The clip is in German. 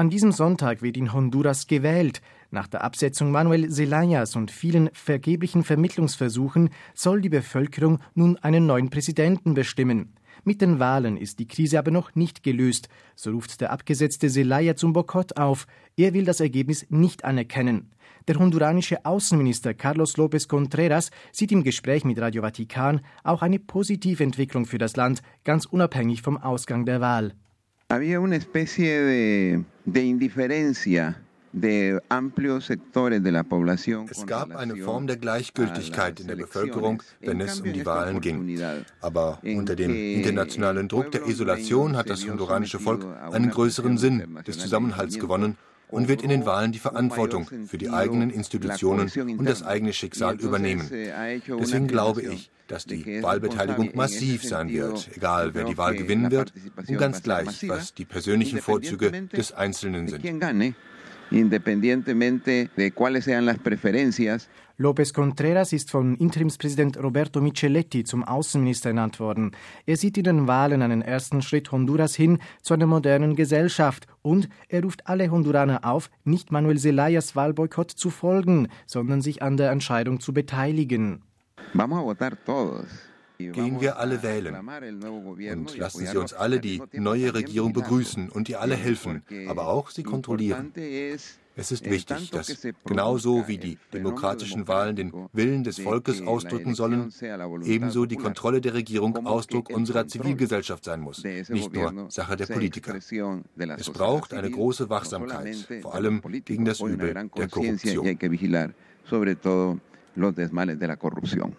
An diesem Sonntag wird in Honduras gewählt. Nach der Absetzung Manuel Zelayas und vielen vergeblichen Vermittlungsversuchen soll die Bevölkerung nun einen neuen Präsidenten bestimmen. Mit den Wahlen ist die Krise aber noch nicht gelöst. So ruft der abgesetzte Zelaya zum Boykott auf. Er will das Ergebnis nicht anerkennen. Der honduranische Außenminister Carlos López Contreras sieht im Gespräch mit Radio Vatikan auch eine positive Entwicklung für das Land, ganz unabhängig vom Ausgang der Wahl. Había una especie de indiferencia de amplios sectores de la población. Es gab eine Form der Gleichgültigkeit in der Bevölkerung, wenn es um die Wahlen ging. Aber unter dem internationalen Druck der Isolation hat das honduranische Volk einen größeren Sinn des Zusammenhalts gewonnen und wird in den Wahlen die Verantwortung für die eigenen Institutionen und das eigene Schicksal übernehmen. Deswegen glaube ich, dass die Wahlbeteiligung massiv sein wird, egal wer die Wahl gewinnen wird und ganz gleich, was die persönlichen Vorzüge des Einzelnen sind. López Contreras ist von Interimspräsident Roberto Micheletti zum Außenminister ernannt worden. Er sieht in den Wahlen einen ersten Schritt Honduras hin zu einer modernen Gesellschaft und er ruft alle Honduraner auf, nicht Manuel Zelayas Wahlboykott zu folgen, sondern sich an der Entscheidung zu beteiligen. Gehen wir alle wählen und lassen Sie uns alle die neue Regierung begrüßen und ihr alle helfen, aber auch sie kontrollieren. Es ist wichtig, dass genauso wie die demokratischen Wahlen den Willen des Volkes ausdrücken sollen, ebenso die Kontrolle der Regierung Ausdruck unserer Zivilgesellschaft sein muss, nicht nur Sache der Politiker. Es braucht eine große Wachsamkeit, vor allem gegen das Übel der Korruption.